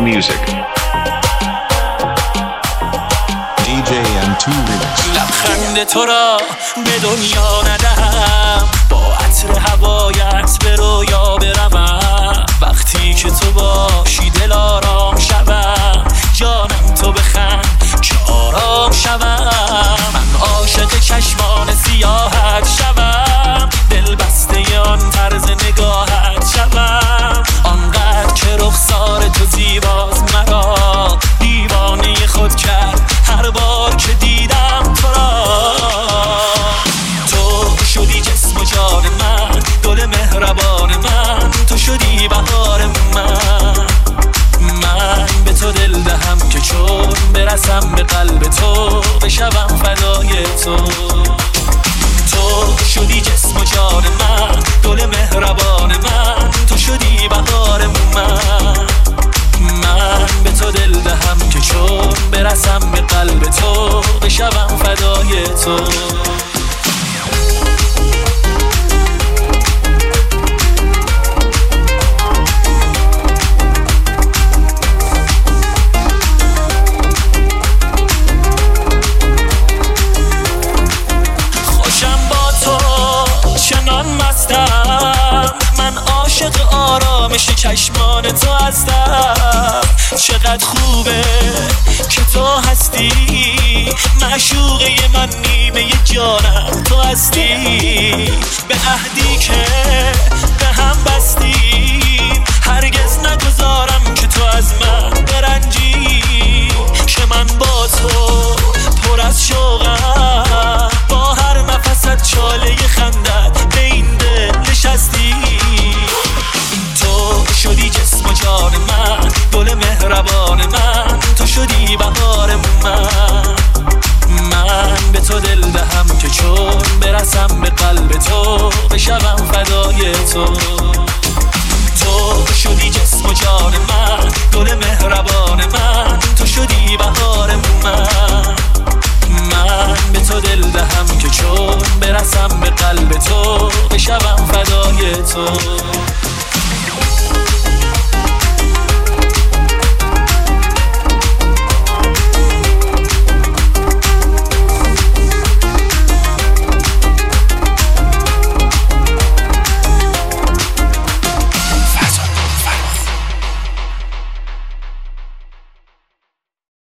music. DJ M2 Remix. لبخند تو را به دنیا ندهم، با عطر هوایت به رویا بروم. وقتی که تو باشی دل آرام شوم، جانم تو بخند که آرام شوم. من عاشق چشمان سیاحت شوم، دل بسته آن طرز نگاهت شوم. آنقدر که رخسار تو زیباست مرا دیوانه خود کرد هر بار که دیدم تو را. تو شدی جسم و جان من، گل مهربان من، تو شدی بهار من. من به تو دل دهم که چون برسم به قلب تو بشوم فدای تو. تو شدی جسم و جان من، گل مهربان من، تو شدی بهار من. من به تو دل دهم که چون برسم به قلب تو بشوم فدای تو. خوشم با تو چنان مستم، من عاشق آرامش چشمان تو هستم. چقدر خوبه که تو هستی، معشوقه من، نیمه جانم تو هستی. به عهدی که به هم بستیم هرگز نگذارم که تو از من برنجی. که من با تو پر از شوقم، با هر نفست چاله خندت به این دل نشستی. تو شدی جسم و جان من، گل مهربان من، تو شدی بهار من. من به تو دل دهم که چون برسم به قلب تو بشوم فدای تو. تو شدی جسم و جان من، گل مهربان من، تو شدی بهار من. من به تو دل دهم که چون برسم به قلب تو بشوم فدای تو.